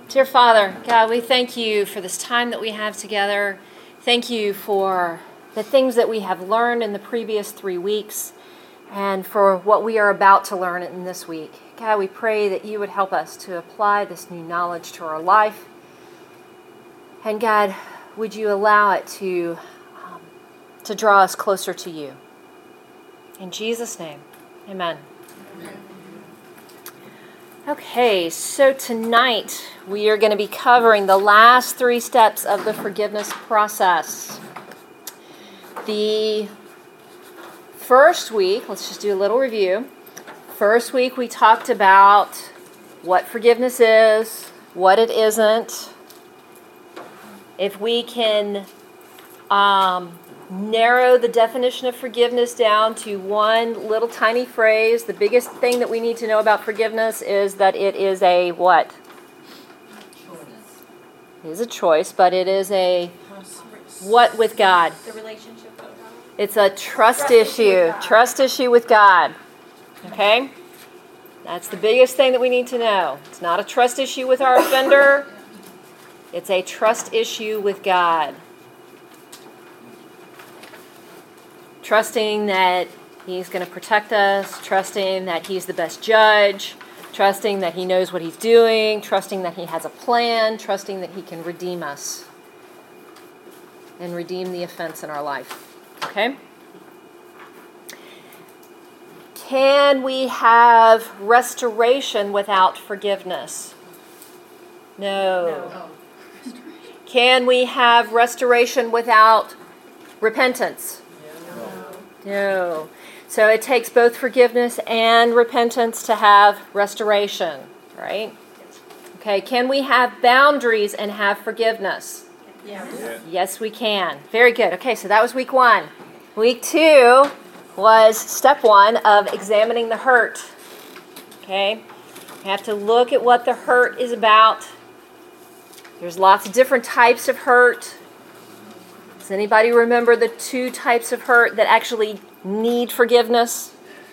Dear Father, God, we thank you for this time that we have together. Thank you for the things that we have learned in the previous 3 weeks and for what we are about to learn in this week. God, we pray that you would help us to apply this new knowledge to our life. And God, would you allow it to draw us closer to you. In Jesus' name, amen. Okay, so tonight we are going to be covering the last 3 steps of the forgiveness process. The first week, let's just do a little review. First week we talked about what forgiveness is, what it isn't. If we can narrow the definition of forgiveness down to one little tiny phrase. The biggest thing that we need to know about forgiveness is that it is a what? It is a choice, but it is a what with God? The relationship with God. It's a trust issue. Trust issue with God. Okay? That's the biggest thing that we need to know. It's not a trust issue with our offender. It's a trust issue with God. Trusting that he's going to protect us, trusting that he's the best judge, trusting that he knows what he's doing, trusting that he has a plan, trusting that he can redeem us and redeem the offense in our life. Okay? Can we have restoration without forgiveness? No. Can we have restoration without repentance? No. So it takes both forgiveness and repentance to have restoration, right? Okay, can we have boundaries and have forgiveness? Yes. Yes, we can. Very good. Okay, so that was week 1. Week 2 was step 1 of examining the hurt. Okay? We have to look at what the hurt is about. There's lots of different types of hurt. Does anybody remember the 2 types of hurt that actually need forgiveness?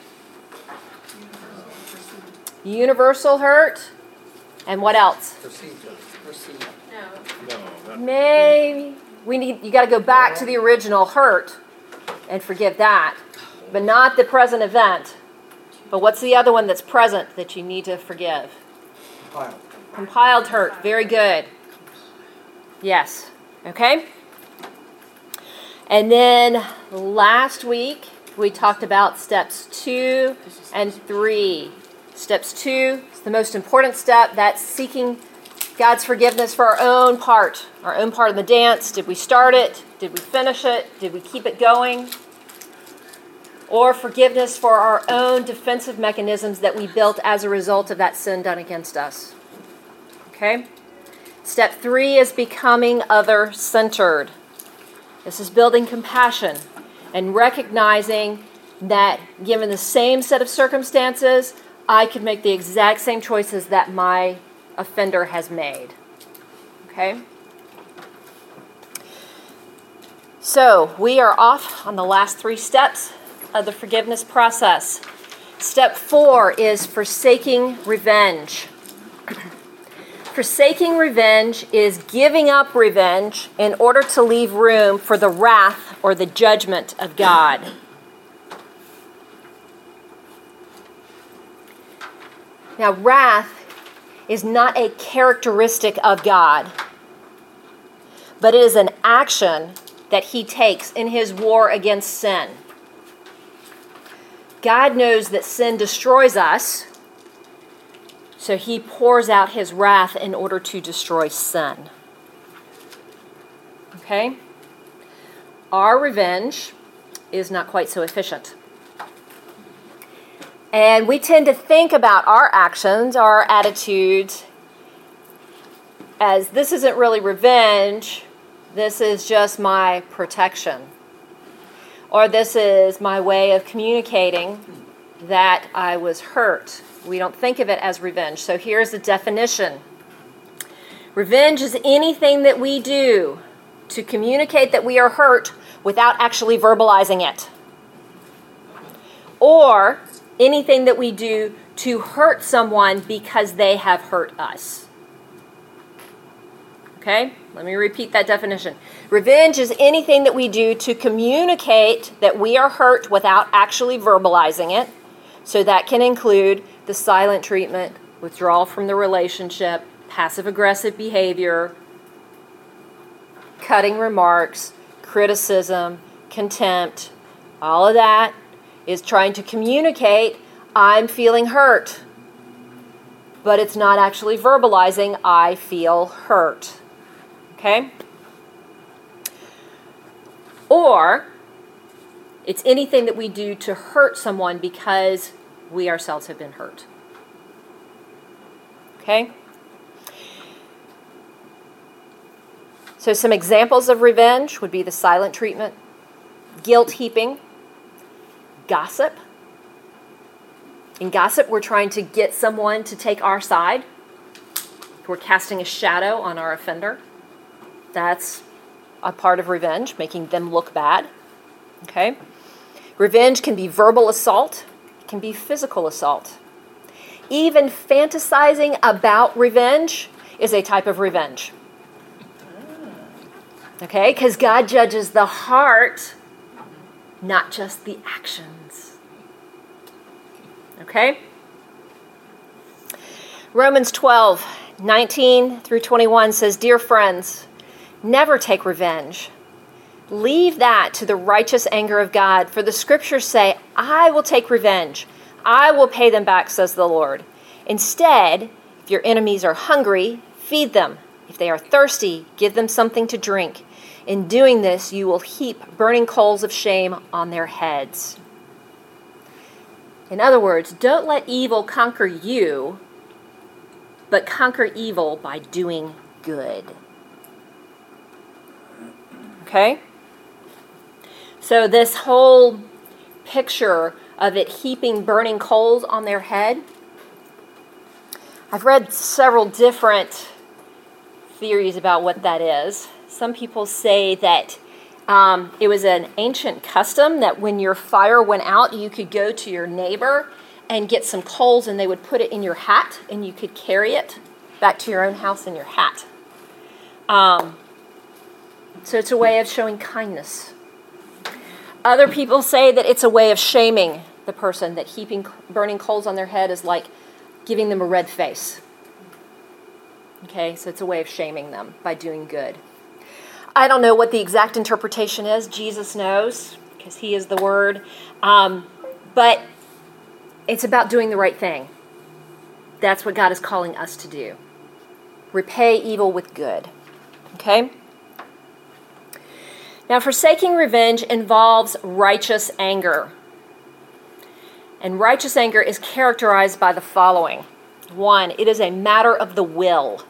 Universal hurt. And what else? Perceived. No. Maybe you got to go back to the original hurt and forgive that, but not the present event. But what's the other one that's present that you need to forgive? Compiled hurt. Very good. Yes. Okay. And then last week, we talked about steps 2 and 3. Steps 2 is the most important step. That's seeking God's forgiveness for our own part of the dance. Did we start it? Did we finish it? Did we keep it going? Or forgiveness for our own defensive mechanisms that we built as a result of that sin done against us. Okay? Step 3 is becoming other-centered. This is building compassion and recognizing that given the same set of circumstances, I could make the exact same choices that my offender has made. Okay? So we are off on the last 3 steps of the forgiveness process. Step 4 is forsaking revenge. Forsaking revenge is giving up revenge in order to leave room for the wrath or the judgment of God. Now, wrath is not a characteristic of God, but it is an action that he takes in his war against sin. God knows that sin destroys us, so he pours out his wrath in order to destroy sin. Okay? Our revenge is not quite so efficient. And we tend to think about our actions, our attitudes, as this isn't really revenge, this is just my protection. Or this is my way of communicating that I was hurt. We don't think of it as revenge. So here's the definition. Revenge is anything that we do to communicate that we are hurt without actually verbalizing it. Or anything that we do to hurt someone because they have hurt us. Okay? Let me repeat that definition. Revenge is anything that we do to communicate that we are hurt without actually verbalizing it. So that can include the silent treatment, withdrawal from the relationship, passive-aggressive behavior, cutting remarks, criticism, contempt. All of that is trying to communicate, I'm feeling hurt. But it's not actually verbalizing, I feel hurt. Okay? Or it's anything that we do to hurt someone because we ourselves have been hurt. Okay? So some examples of revenge would be the silent treatment, guilt heaping, gossip. In gossip, we're trying to get someone to take our side. We're casting a shadow on our offender. That's a part of revenge, making them look bad. Okay? Revenge can be verbal assault. It can be physical assault. Even fantasizing about revenge is a type of revenge. Okay? Because God judges the heart, not just the actions. Okay? Romans 12:19 through 21 says, Dear friends, never take revenge. Leave that to the righteous anger of God, for the scriptures say, I will take revenge. I will pay them back, says the Lord. Instead, if your enemies are hungry, feed them. If they are thirsty, give them something to drink. In doing this, you will heap burning coals of shame on their heads. In other words, don't let evil conquer you, but conquer evil by doing good. Okay? So this whole picture of it heaping burning coals on their head, I've read several different theories about what that is. Some people say that it was an ancient custom that when your fire went out, you could go to your neighbor and get some coals and they would put it in your hat and you could carry it back to your own house in your hat. So it's a way of showing kindness. Other people say that it's a way of shaming the person, that heaping burning coals on their head is like giving them a red face. Okay, so it's a way of shaming them by doing good. I don't know what the exact interpretation is. Jesus knows, because he is the Word. But it's about doing the right thing. That's what God is calling us to do. Repay evil with good. Okay? Now, forsaking revenge involves righteous anger. And righteous anger is characterized by the following. 1, it is a matter of the will.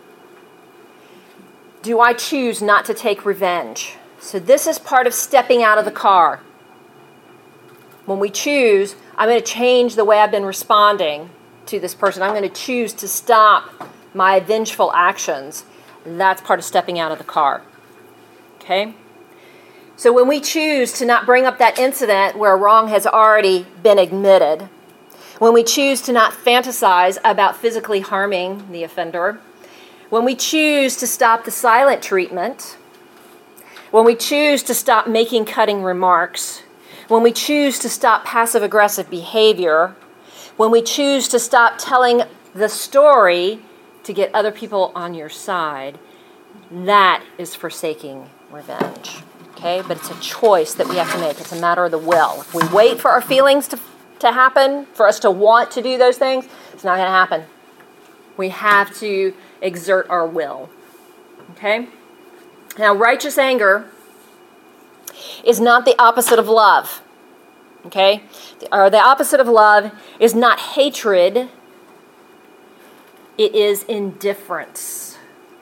Do I choose not to take revenge? So this is part of stepping out of the car. When we choose, I'm going to change the way I've been responding to this person. I'm going to choose to stop my vengeful actions. That's part of stepping out of the car. Okay? So when we choose to not bring up that incident where wrong has already been admitted, when we choose to not fantasize about physically harming the offender, when we choose to stop the silent treatment, when we choose to stop making cutting remarks, when we choose to stop passive-aggressive behavior, when we choose to stop telling the story to get other people on your side, that is forsaking revenge. Okay? But it's a choice that we have to make. It's a matter of the will. If we wait for our feelings to happen, for us to want to do those things, it's not going to happen. We have to exert our will. Okay? Now, righteous anger is not the opposite of love. Okay? Or the opposite of love is not hatred. It is indifference.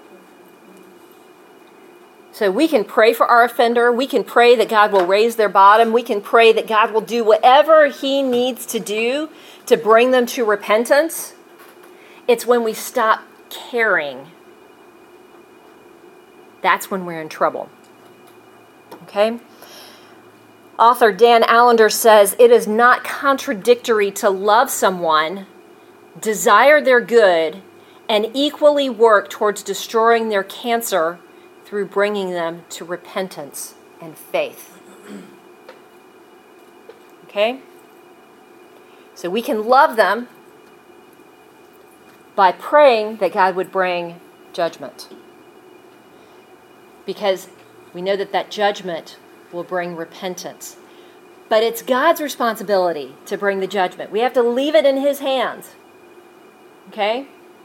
So we can pray for our offender. We can pray that God will raise their bottom. We can pray that God will do whatever he needs to do to bring them to repentance. It's when we stop caring. That's when we're in trouble. Okay? Author Dan Allender says, it is not contradictory to love someone, desire their good, and equally work towards destroying their cancer through bringing them to repentance and faith. Okay? So we can love them by praying that God would bring judgment. Because we know that that judgment will bring repentance. But it's God's responsibility to bring the judgment. We have to leave it in His hands. Okay?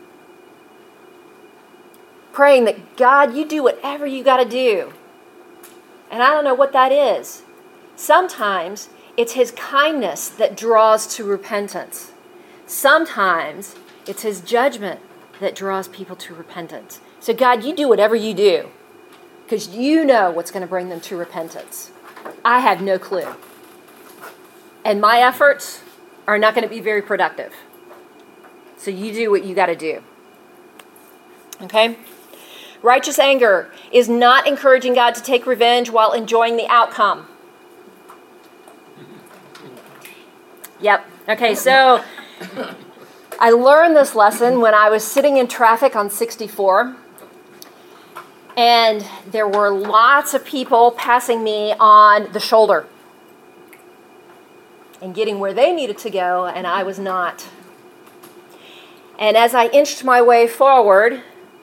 Praying that, God, you do whatever you got to do. And I don't know what that is. Sometimes it's His kindness that draws to repentance. Sometimes it's His judgment that draws people to repentance. So God, you do whatever you do, because you know what's going to bring them to repentance. I have no clue. And my efforts are not going to be very productive. So you do what you got to do. Okay? Righteous anger is not encouraging God to take revenge while enjoying the outcome. Yep. Okay, so I learned this lesson when I was sitting in traffic on 64. And there were lots of people passing me on the shoulder and getting where they needed to go, and I was not. And as I inched my way forward,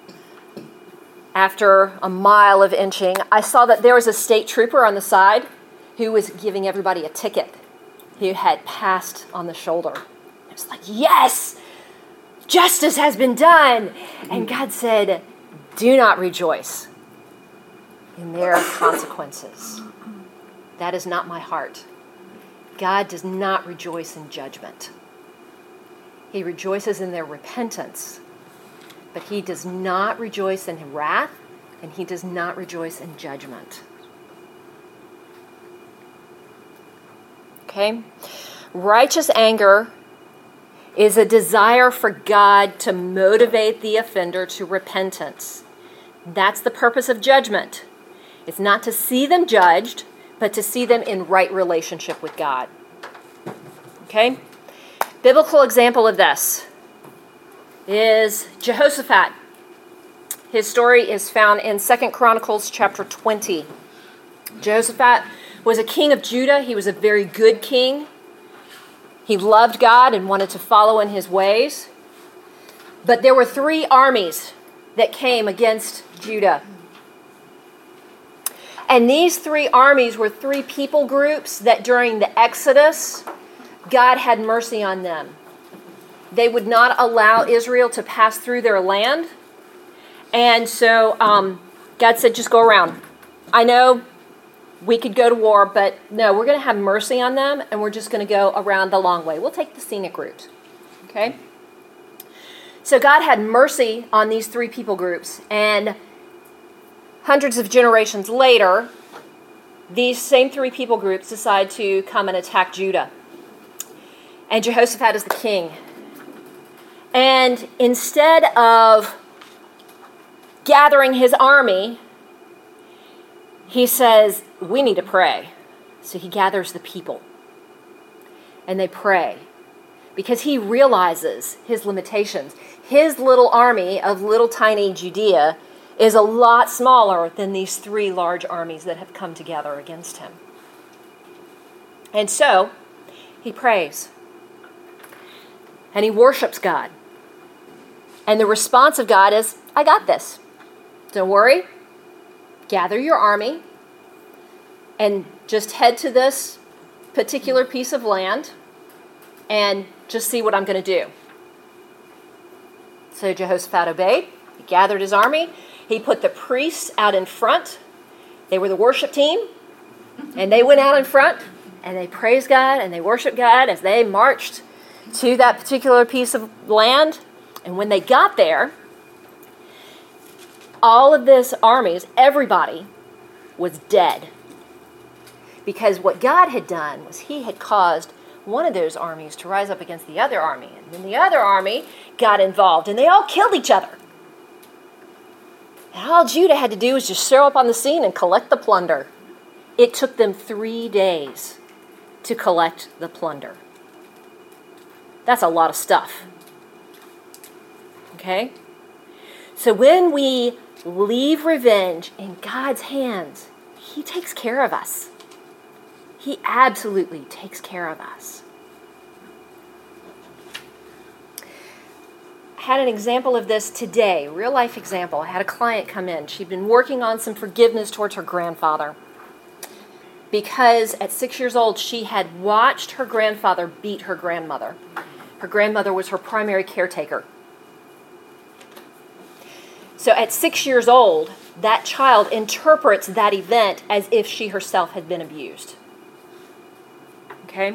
after a mile of inching, I saw that there was a state trooper on the side who was giving everybody a ticket who had passed on the shoulder. I was like, yes, justice has been done. And God said, do not rejoice in their consequences. That is not my heart. God does not rejoice in judgment. He rejoices in their repentance, but He does not rejoice in wrath, and He does not rejoice in judgment. Okay? Righteous anger is a desire for God to motivate the offender to repentance. That's the purpose of judgment. It's not to see them judged, but to see them in right relationship with God. Okay? Biblical example of this is Jehoshaphat. His story is found in 2 Chronicles chapter 20. Jehoshaphat was a king of Judah. He was a very good king. He loved God and wanted to follow in His ways. But there were 3 armies that came against Judah. And these 3 armies were 3 people groups that during the Exodus, God had mercy on them. They would not allow Israel to pass through their land. And so God said, just go around. I know we could go to war, but no, we're going to have mercy on them, and we're just going to go around the long way. We'll take the scenic route. Okay? So God had mercy on these 3 people groups, and hundreds of generations later, these same 3 people groups decide to come and attack Judah. And Jehoshaphat is the king. And instead of gathering his army, he says, we need to pray. So he gathers the people. And they pray. Because he realizes his limitations. His little army of little tiny Judea is a lot smaller than these 3 large armies that have come together against him. And so, he prays. And he worships God. And the response of God is, I got this. Don't worry. Gather your army and just head to this particular piece of land and just see what I'm going to do. So Jehoshaphat obeyed. He gathered his army. He put the priests out in front. They were the worship team. And they went out in front and they praised God and they worshiped God as they marched to that particular piece of land. And when they got there, all of this armies, everybody was dead. Because what God had done was He had caused one of those armies to rise up against the other army. And then the other army got involved and they all killed each other. And all Judah had to do was just show up on the scene and collect the plunder. It took them 3 days to collect the plunder. That's a lot of stuff. Okay? So when we leave revenge in God's hands, He takes care of us. He absolutely takes care of us. I had an example of this today, real life example. I had a client come in. She'd been working on some forgiveness towards her grandfather because at 6 years old, she had watched her grandfather beat her grandmother. Her grandmother was her primary caretaker. So at 6 years old, that child interprets that event as if she herself had been abused. Okay?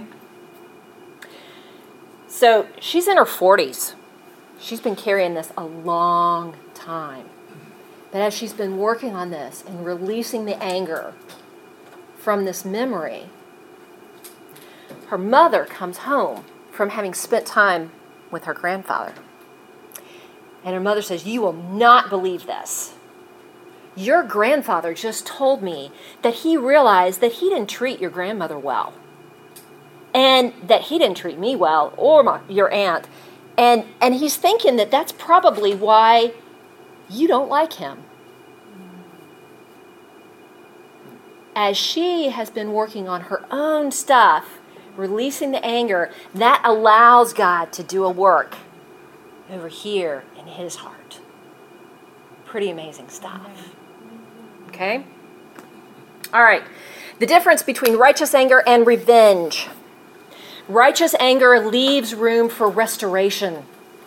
So she's in her 40s. She's been carrying this a long time. But as she's been working on this and releasing the anger from this memory, her mother comes home from having spent time with her grandfather. And her mother says, "You will not believe this. Your grandfather just told me that he realized that he didn't treat your grandmother well. And that he didn't treat me well, or your aunt. And he's thinking that that's probably why you don't like him." As she has been working on her own stuff, releasing the anger, that allows God to do a work over here in his heart. Pretty amazing stuff. Okay? All right. The difference between righteous anger and revenge. Righteous anger leaves room for restoration.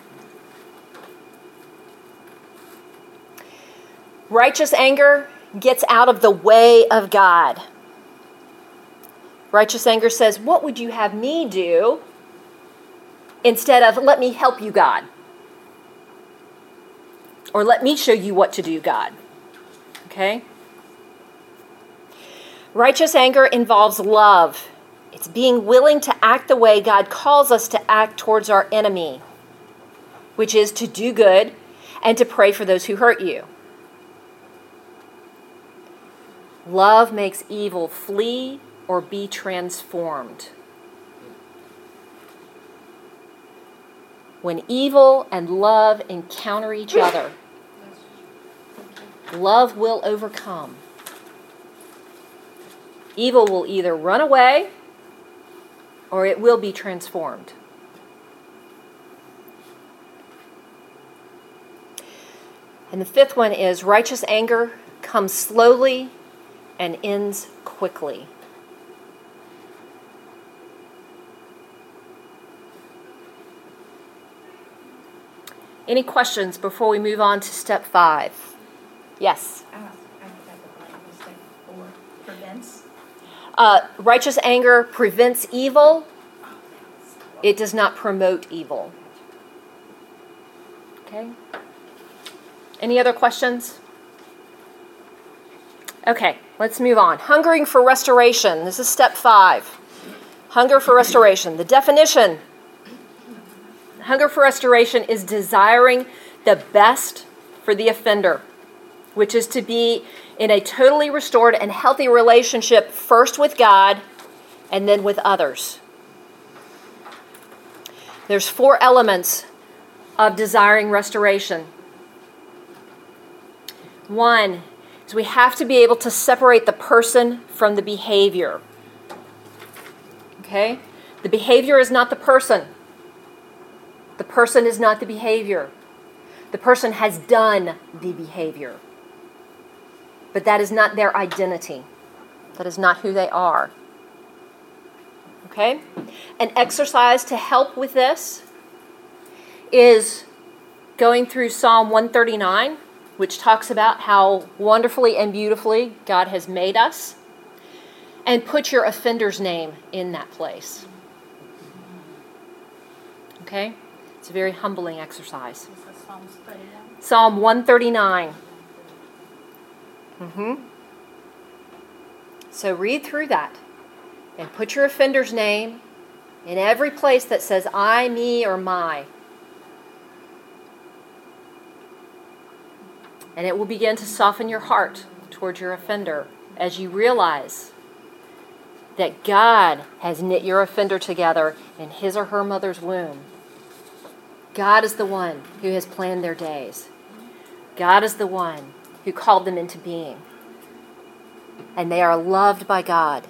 Righteous anger gets out of the way of God. Righteous anger says, "What would you have me do?" instead of, "Let me help you, God." Or, "Let me show you what to do, God." Okay? Righteous anger involves love. It's being willing to act the way God calls us to act towards our enemy, which is to do good and to pray for those who hurt you. Love makes evil flee or be transformed. When evil and love encounter each other, love will overcome. Evil will either run away or it will be transformed. And the fifth one is righteous anger comes slowly and ends quickly. Any questions before we move on to step 5? Yes? I have step 4. Prevents. Righteous anger prevents evil. It does not promote evil. Okay? Any other questions? Okay, let's move on. Hungering for restoration. This is step 5. Hunger for restoration. The definition. Hunger for restoration is desiring the best for the offender, which is to be in a totally restored and healthy relationship, first with God and then with others. There's 4 elements of desiring restoration. 1 is we have to be able to separate the person from the behavior. Okay? The behavior is not the person. The person is not the behavior. The person has done the behavior. But that is not their identity. That is not who they are. Okay? An exercise to help with this is going through Psalm 139, which talks about how wonderfully and beautifully God has made us, and put your offender's name in that place. Okay? It's a very humbling exercise. Psalm 139. So read through that and put your offender's name in every place that says I, me, or my. And it will begin to soften your heart towards your offender as you realize that God has knit your offender together in his or her mother's womb. God is the one who has planned their days. God is the one who called them into being. And they are loved by God.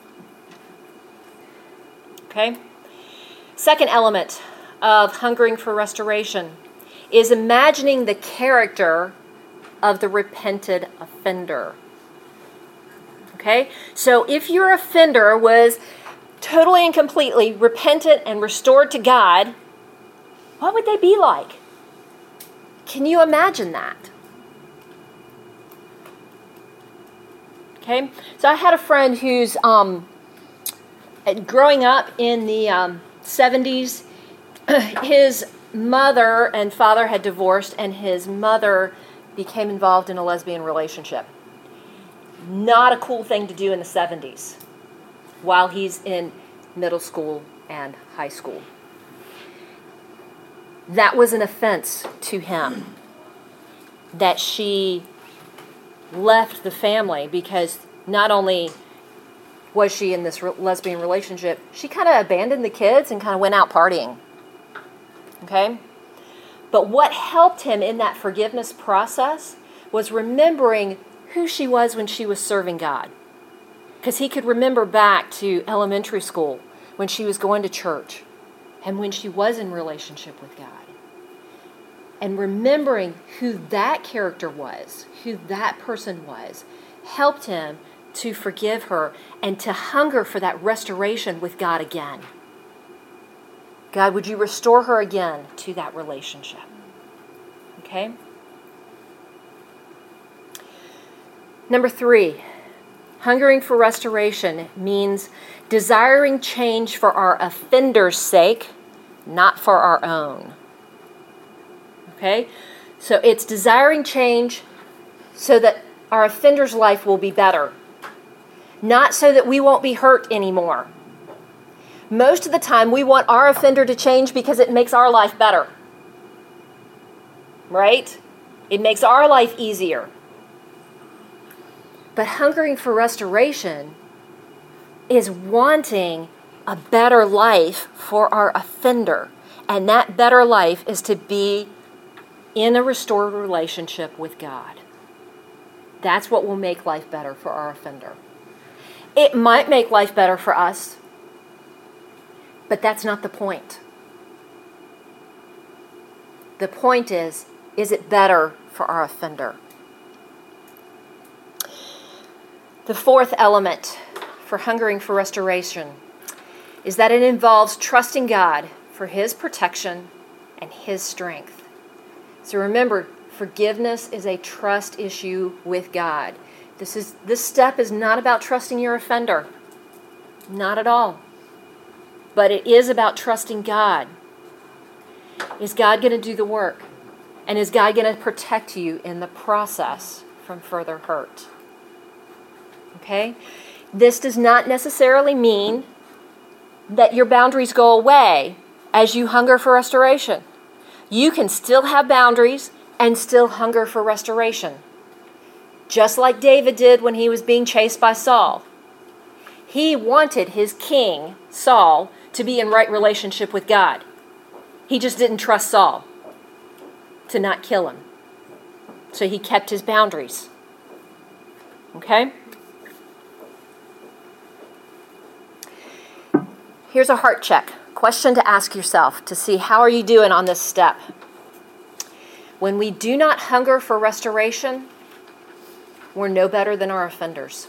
Okay? Second element of hungering for restoration is imagining the character of the repented offender. Okay? So if your offender was totally and completely repentant and restored to God, what would they be like? Can you imagine that? Okay? So I had a friend who's growing up in the 70s, his mother and father had divorced, and his mother became involved in a lesbian relationship. Not a cool thing to do in the 70s while he's in middle school and high school. That was an offense to him that she left the family, because not only was she in this lesbian relationship, she kind of abandoned the kids and kind of went out partying. Okay? But what helped him in that forgiveness process was remembering who she was when she was serving God. Because he could remember back to elementary school when she was going to church and when she was in relationship with God. And remembering who that character was, who that person was, helped him to forgive her and to hunger for that restoration with God again. God, would you restore her again to that relationship? Okay? Number 3, hungering for restoration means desiring change for our offender's sake, not for our own. Okay? So it's desiring change so that our offender's life will be better, not so that we won't be hurt anymore. Most of the time, we want our offender to change because it makes our life better. Right? It makes our life easier. But hungering for restoration is wanting a better life for our offender. And that better life is to be in a restored relationship with God. That's what will make life better for our offender. It might make life better for us, but that's not the point. The point is it better for our offender? The fourth element for hungering for restoration is that it involves trusting God for His protection and His strength. So remember, forgiveness is a trust issue with God. This step is not about trusting your offender. Not at all. But it is about trusting God. Is God going to do the work? And is God going to protect you in the process from further hurt? Okay? This does not necessarily mean that your boundaries go away as you hunger for restoration. You can still have boundaries and still hunger for restoration. Just like David did when he was being chased by Saul. He wanted his king, Saul, to be in right relationship with God. He just didn't trust Saul to not kill him. So he kept his boundaries. Okay? Here's a heart check. Question to ask yourself to see how are you doing on this step. When we do not hunger for restoration, we're no better than our offenders.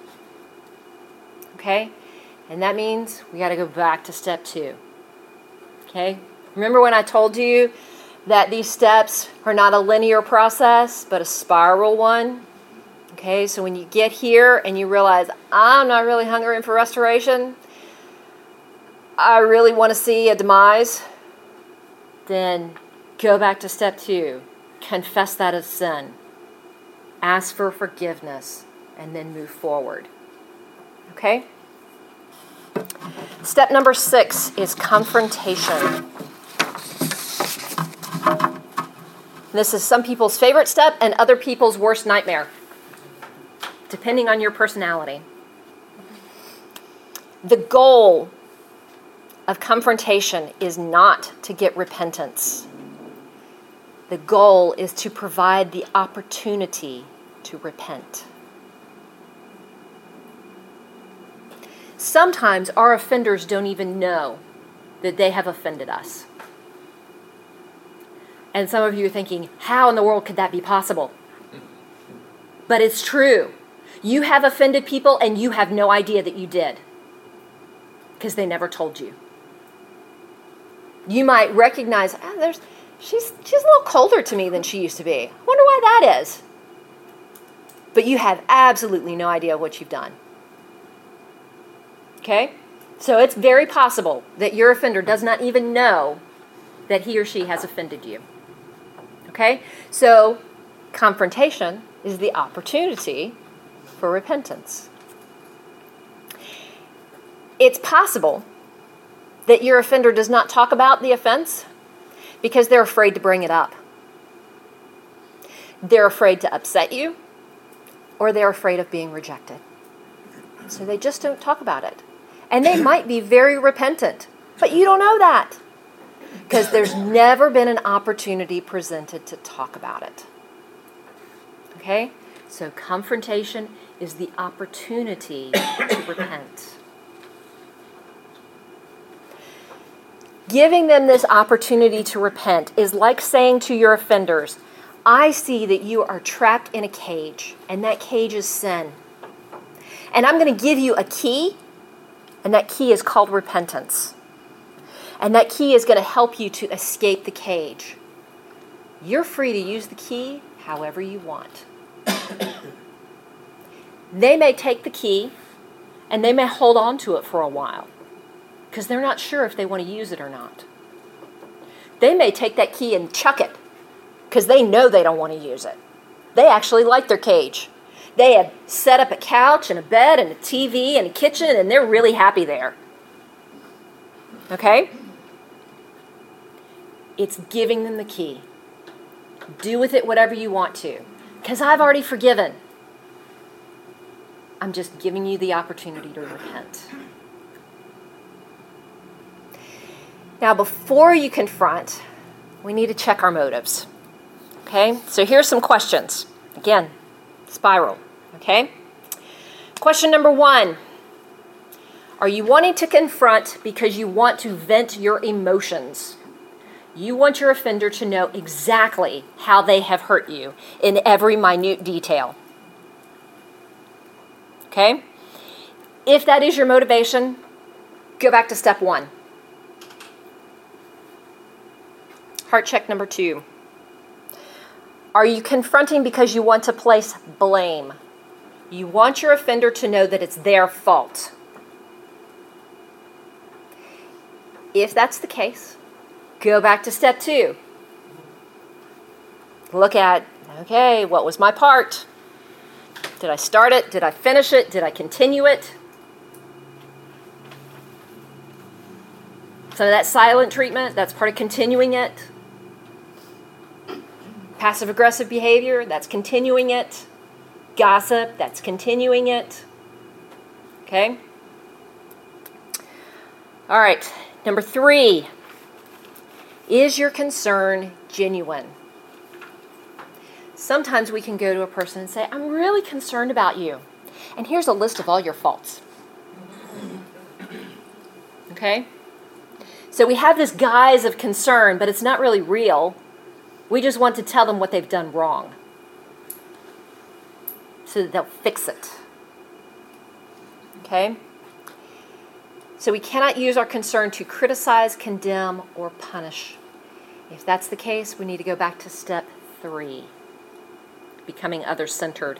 Okay? And that means we got to go back to step 2. Okay? Remember when I told you that these steps are not a linear process, but a spiral one? Okay, so when you get here and you realize, I'm not really hungering for restoration, I really want to see a demise, then go back to step 2. Confess that as sin. Ask for forgiveness, and then move forward. Okay? Step number 6 is confrontation. This is some people's favorite step and other people's worst nightmare, depending on your personality. The goal of confrontation is not to get repentance. The goal is to provide the opportunity to repent. Sometimes our offenders don't even know that they have offended us. And some of you are thinking, how in the world could that be possible? But it's true. You have offended people and you have no idea that you did, because they never told you. You might recognize, she's a little colder to me than she used to be. I wonder why that is. But you have absolutely no idea what you've done. Okay? So it's very possible that your offender does not even know that he or she has offended you. Okay? So confrontation is the opportunity for repentance. It's possible that your offender does not talk about the offense because they're afraid to bring it up. They're afraid to upset you, or they're afraid of being rejected. So they just don't talk about it. And they might be very repentant, but you don't know that because there's never been an opportunity presented to talk about it. Okay? So confrontation is the opportunity to repent. Giving them this opportunity to repent is like saying to your offenders, I see that you are trapped in a cage, and that cage is sin. And I'm going to give you a key, and that key is called repentance. And that key is going to help you to escape the cage. You're free to use the key however you want. They may take the key, and they may hold on to it for a while, because they're not sure if they want to use it or not. They may take that key and chuck it, because they know they don't want to use it. They actually like their cage. They have set up a couch and a bed and a TV and a kitchen, and they're really happy there. Okay? It's giving them the key. Do with it whatever you want to, because I've already forgiven. I'm just giving you the opportunity to repent. Now, before you confront, we need to check our motives. Okay? So here's some questions. Again, spiral. Okay? Question number 1. Are you wanting to confront because you want to vent your emotions? You want your offender to know exactly how they have hurt you in every minute detail. Okay? If that is your motivation, go back to step 1. Heart check number 2. Are you confronting because you want to place blame? You want your offender to know that it's their fault. If that's the case, go back to step 2. Look at, okay, what was my part? Did I start it? Did I finish it? Did I continue it? Some of that silent treatment, that's part of continuing it. Passive-aggressive behavior, that's continuing it. Gossip, that's continuing it. Okay? All right, number 3. Is your concern genuine? Sometimes we can go to a person and say, I'm really concerned about you. And here's a list of all your faults. Okay? So we have this guise of concern, but it's not really real. We just want to tell them what they've done wrong, so that they'll fix it. Okay? So we cannot use our concern to criticize, condemn, or punish. If that's the case, we need to go back to step 3, becoming other-centered.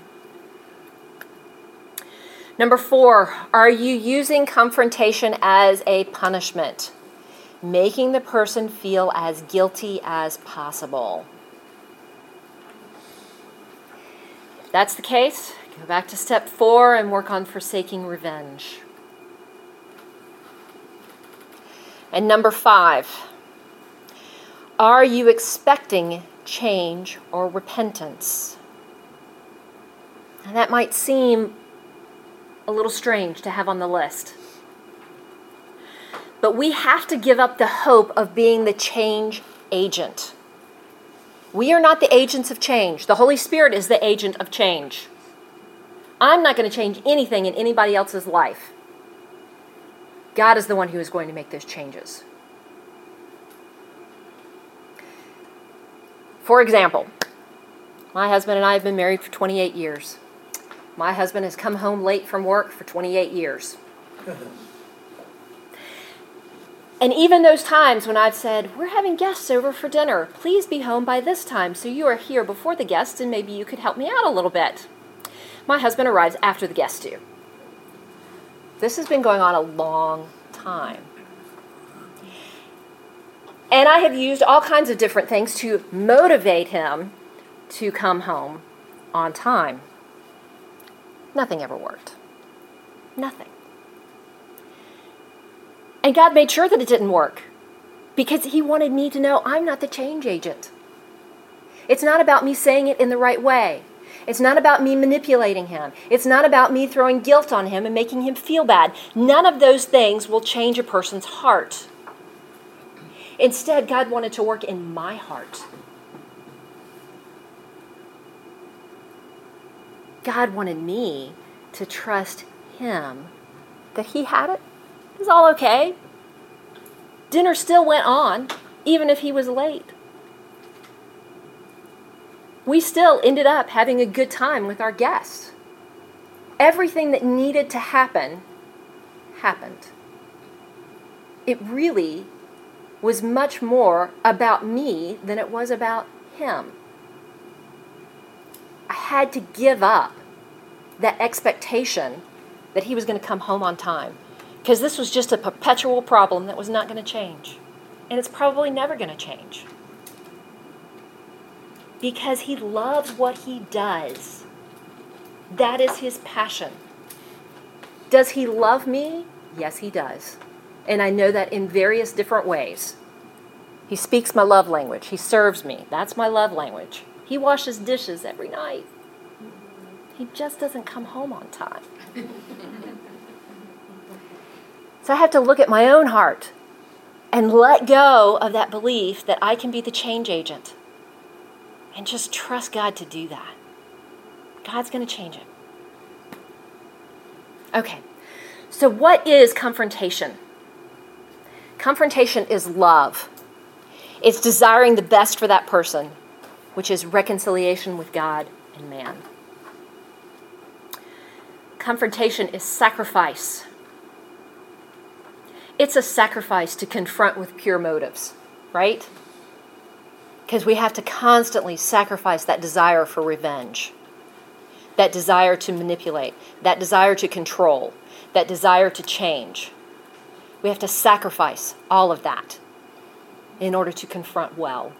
Number 4, are you using confrontation as a punishment? Making the person feel as guilty as possible. If that's the case, go back to step 4 and work on forsaking revenge. And number 5, are you expecting change or repentance? And that might seem a little strange to have on the list. But we have to give up the hope of being the change agent. We are not the agents of change. The Holy Spirit is the agent of change. I'm not going to change anything in anybody else's life. God is the one who is going to make those changes. For example, my husband and I have been married for 28 years. My husband has come home late from work for 28 years. And even those times when I've said, we're having guests over for dinner, please be home by this time so you are here before the guests and maybe you could help me out a little bit. My husband arrives after the guests do. This has been going on a long time. And I have used all kinds of different things to motivate him to come home on time. Nothing ever worked. Nothing. And God made sure that it didn't work because he wanted me to know I'm not the change agent. It's not about me saying it in the right way. It's not about me manipulating him. It's not about me throwing guilt on him and making him feel bad. None of those things will change a person's heart. Instead, God wanted to work in my heart. God wanted me to trust him that he had it. It was all okay. Dinner still went on, even if he was late. We still ended up having a good time with our guests. Everything that needed to happen, happened. It really was much more about me than it was about him. I had to give up that expectation that he was going to come home on time because this was just a perpetual problem that was not going to change. And it's probably never going to change. Because he loves what he does. That is his passion. Does he love me? Yes, he does. And I know that in various different ways. He speaks my love language. He serves me. That's my love language. He washes dishes every night. He just doesn't come home on time. So I have to look at my own heart and let go of that belief that I can be the change agent. And just trust God to do that. God's going to change it. Okay, so what is confrontation? Confrontation is love. It's desiring the best for that person, which is reconciliation with God and man. Confrontation is sacrifice. It's a sacrifice to confront with pure motives, right? Because we have to constantly sacrifice that desire for revenge, that desire to manipulate, that desire to control, that desire to change. We have to sacrifice all of that in order to confront well.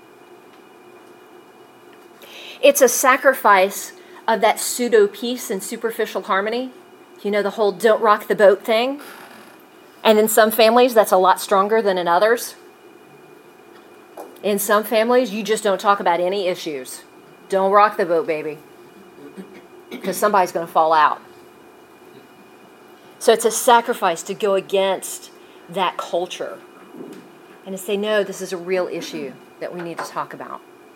It's a sacrifice of that pseudo peace and superficial harmony. You know, the whole don't rock the boat thing. And in some families, that's a lot stronger than in others. In some families, you just don't talk about any issues. Don't rock the boat, baby. Because somebody's going to fall out. So it's a sacrifice to go against that culture and to say, no, this is a real issue that we need to talk about.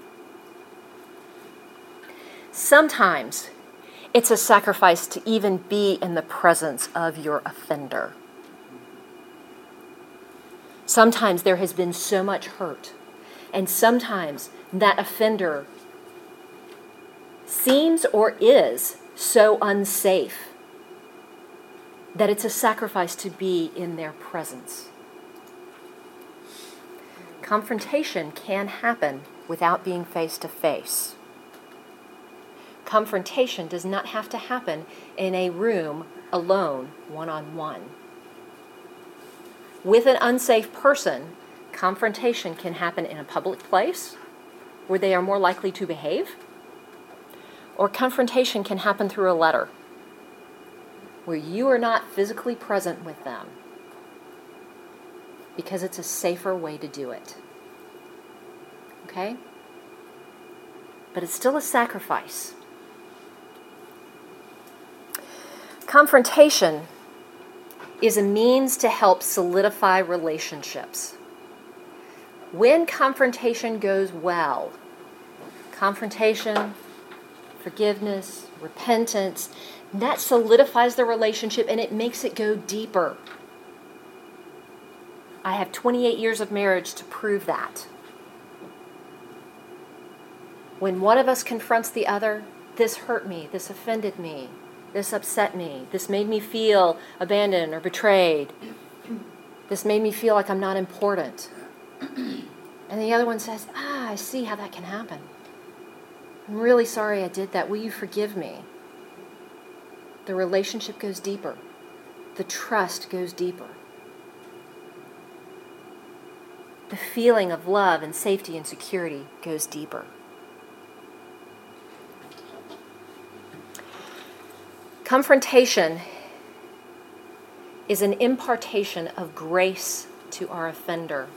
Sometimes it's a sacrifice to even be in the presence of your offender. Sometimes there has been so much hurt. And sometimes that offender seems or is so unsafe that it's a sacrifice to be in their presence. Confrontation can happen without being face to face. Confrontation does not have to happen in a room alone, one-on-one. With an unsafe person, confrontation can happen in a public place where they are more likely to behave, or confrontation can happen through a letter where you are not physically present with them because it's a safer way to do it. Okay? But it's still a sacrifice. Confrontation is a means to help solidify relationships. When confrontation goes well, Confrontation, forgiveness, repentance, that solidifies the relationship and it makes it go deeper. I have 28 years of marriage to prove that. When one of us confronts the other, this hurt me, this offended me, this upset me, this made me feel abandoned or betrayed, this made me feel like I'm not important. And the other one says, I see how that can happen. I'm really sorry I did that. Will you forgive me? The relationship goes deeper. The trust goes deeper. The feeling of love and safety and security goes deeper. Confrontation is an impartation of grace to our offender.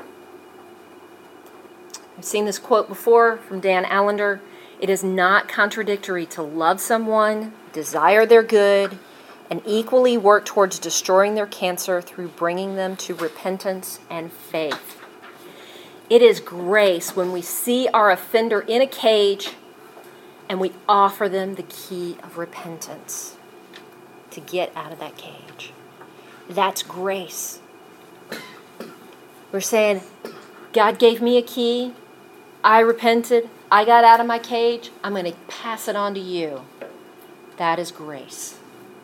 I've seen this quote before from Dan Allender. It is not contradictory to love someone, desire their good, and equally work towards destroying their cancer through bringing them to repentance and faith. It is grace when we see our offender in a cage and we offer them the key of repentance to get out of that cage. That's grace. We're saying, God gave me a key. I repented. I got out of my cage. I'm going to pass it on to you. That is grace.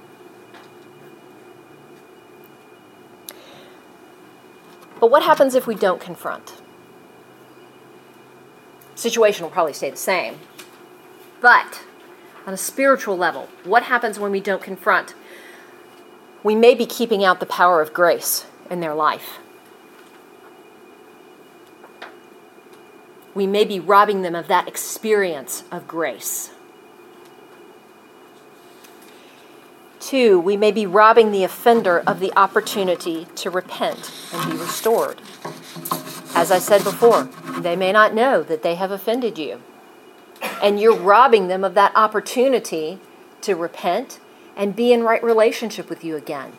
But what happens if we don't confront? Situation will probably stay the same. But on a spiritual level, what happens when we don't confront? We may be keeping out the power of grace in their life. We may be robbing them of that experience of grace. 2, we may be robbing the offender of the opportunity to repent and be restored. As I said before, they may not know that they have offended you. And you're robbing them of that opportunity to repent and be in right relationship with you again.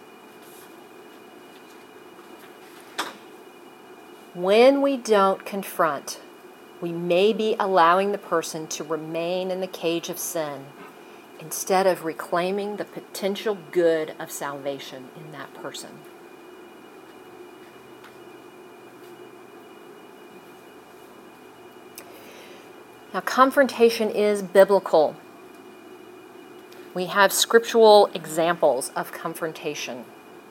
When we don't confront, we may be allowing the person to remain in the cage of sin instead of reclaiming the potential good of salvation in that person. Now, confrontation is biblical. We have scriptural examples of confrontation.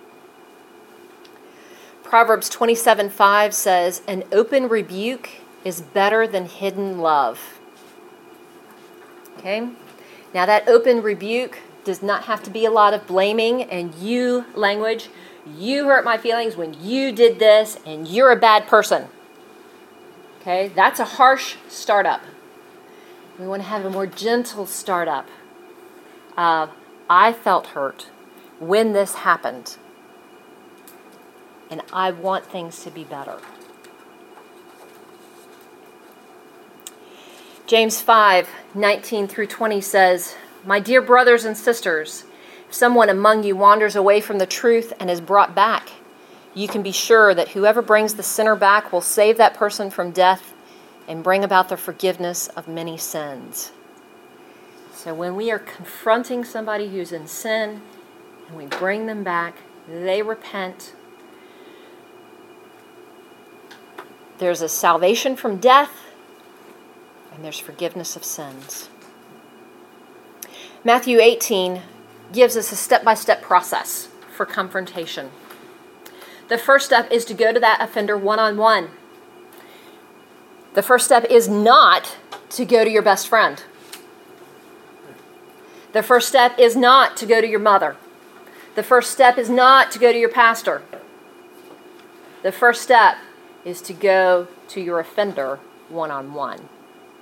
Proverbs 27:5 says, "An open rebuke is better than hidden love." Okay? Now, that open rebuke does not have to be a lot of blaming and you language. You hurt my feelings when you did this and you're a bad person. Okay? That's a harsh startup. We want to have a more gentle startup. I felt hurt when this happened, and I want things to be better. James 5:19-20 says, "My dear brothers and sisters, if someone among you wanders away from the truth and is brought back, you can be sure that whoever brings the sinner back will save that person from death and bring about the forgiveness of many sins." So when we are confronting somebody who's in sin and we bring them back, they repent, there's a salvation from death and there's forgiveness of sins. Matthew 18 gives us a step-by-step process for confrontation. The first step is to go to that offender one-on-one. The first step is not to go to your best friend. The first step is not to go to your mother. The first step is not to go to your pastor. The first step is to go to your offender one-on-one.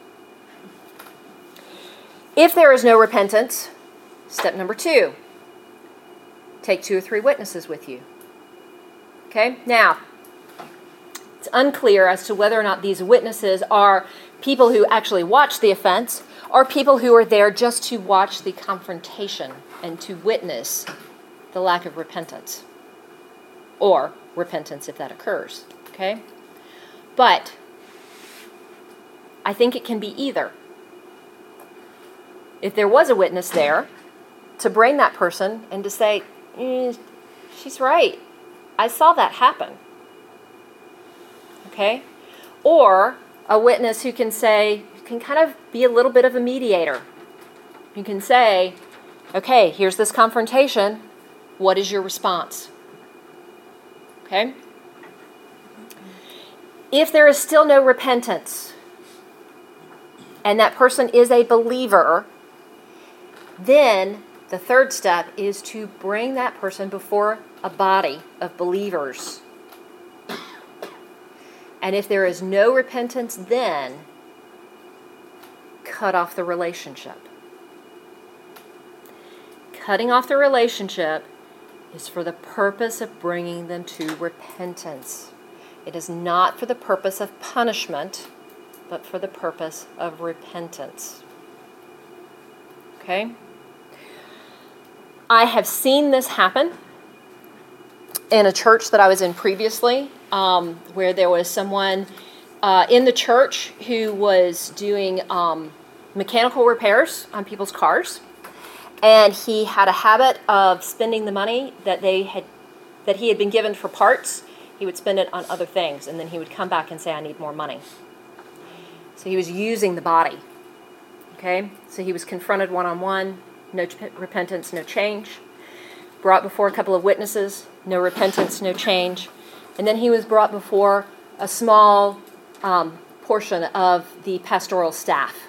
If there is no repentance, step number 2, take 2 or 3 witnesses with you. Okay? Now, it's unclear as to whether or not these witnesses are people who actually watched the offense or people who are there just to watch the confrontation and to witness the lack of repentance. Or repentance if that occurs. Okay? But I think it can be either. If there was a witness there, to bring that person and to say, she's right. I saw that happen. Okay? Or a witness who can say, can kind of be a little bit of a mediator. You can say, okay, here's this confrontation. What is your response? Okay? If there is still no repentance, and that person is a believer, then the third step is to bring that person before a body of believers. And if there is no repentance, then cut off the relationship. Cutting off the relationship is for the purpose of bringing them to repentance. It is not for the purpose of punishment, but for the purpose of repentance. Okay? I have seen this happen in a church that I was in previously, where there was someone in the church who was doing mechanical repairs on people's cars, and he had a habit of spending the money that he had been given for parts. He would spend it on other things, and then he would come back and say, I need more money. So he was using the body. Okay? So he was confronted one-on-one, no repentance, no change. Brought before a couple of witnesses, no repentance, no change. And then he was brought before a small portion of the pastoral staff.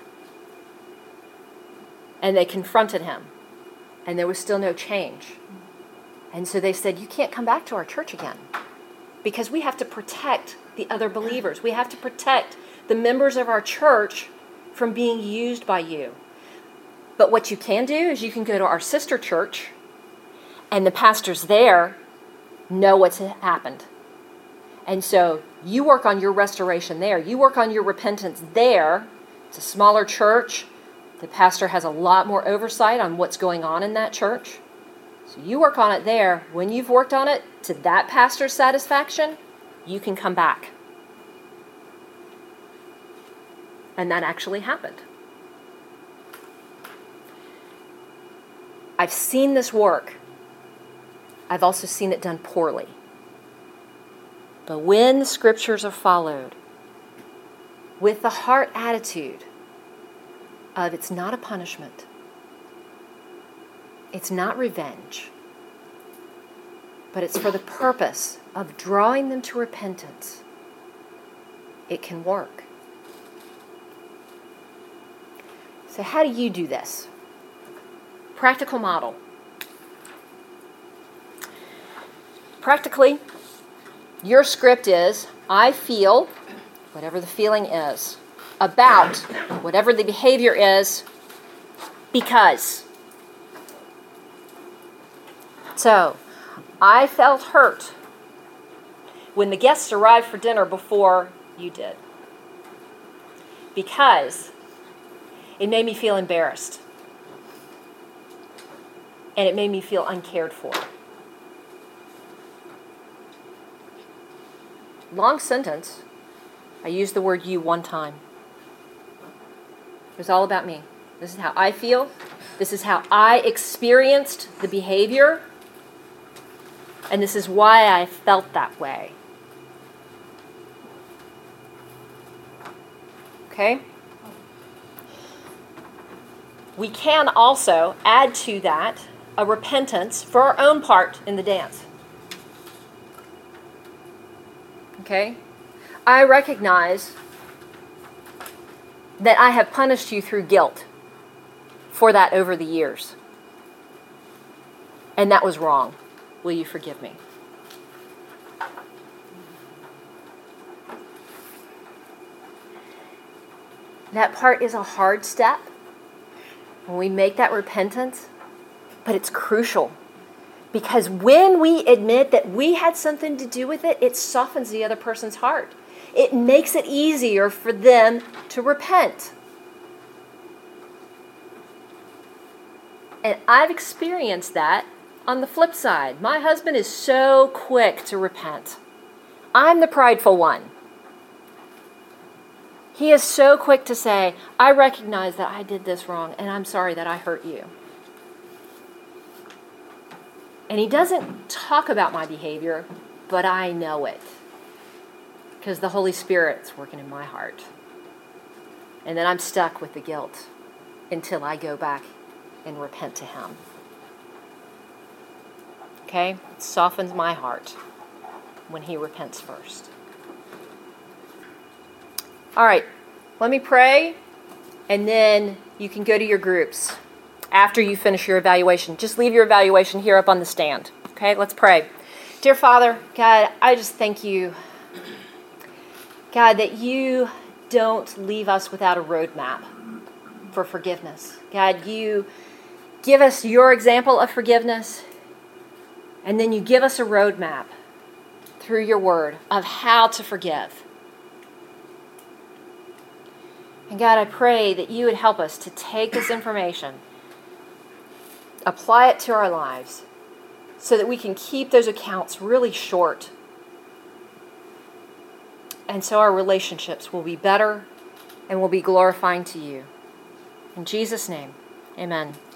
And they confronted him. And there was still no change. And so they said, you can't come back to our church again. Because we have to protect the other believers. We have to protect the members of our church from being used by you. But what you can do is you can go to our sister church, and the pastors there know what's happened. And so you work on your restoration there. You work on your repentance there. It's a smaller church. The pastor has a lot more oversight on what's going on in that church. So you work on it there. When you've worked on it to that pastor's satisfaction, you can come back. And that actually happened. I've seen this work. I've also seen it done poorly. But when the scriptures are followed with the heart attitude of it's not a punishment, it's not revenge, but it's for the purpose of drawing them to repentance, it can work. So how do you do this? Practical model. Practically, your script is, I feel, whatever the feeling is, about whatever the behavior is, because. So, I felt hurt when the guests arrived for dinner before you did, because it made me feel embarrassed, and it made me feel uncared for. Long sentence. I used the word you one time. It was all about me. This is how I feel. This is how I experienced the behavior. And this is why I felt that way. Okay? We can also add to that a repentance for our own part in the dance. Okay? I recognize that I have punished you through guilt for that over the years. And that was wrong. Will you forgive me? That part is a hard step when we make that repentance, but it's crucial. Because when we admit that we had something to do with it, it softens the other person's heart. It makes it easier for them to repent. And I've experienced that on the flip side. My husband is so quick to repent. I'm the prideful one. He is so quick to say, I recognize that I did this wrong, and I'm sorry that I hurt you. And he doesn't talk about my behavior, but I know it. Because the Holy Spirit's working in my heart. And then I'm stuck with the guilt until I go back and repent to him. Okay? It softens my heart when he repents first. All right, let me pray, and then you can go to your groups after you finish your evaluation. Just leave your evaluation here up on the stand. Okay, let's pray. Dear Father, God, I just thank you, God, that you don't leave us without a roadmap for forgiveness. God, you give us your example of forgiveness, and then you give us a roadmap through your word of how to forgive. And God, I pray that you would help us to take this information, apply it to our lives, so that we can keep those accounts really short. And so our relationships will be better and will be glorifying to you. In Jesus' name, amen.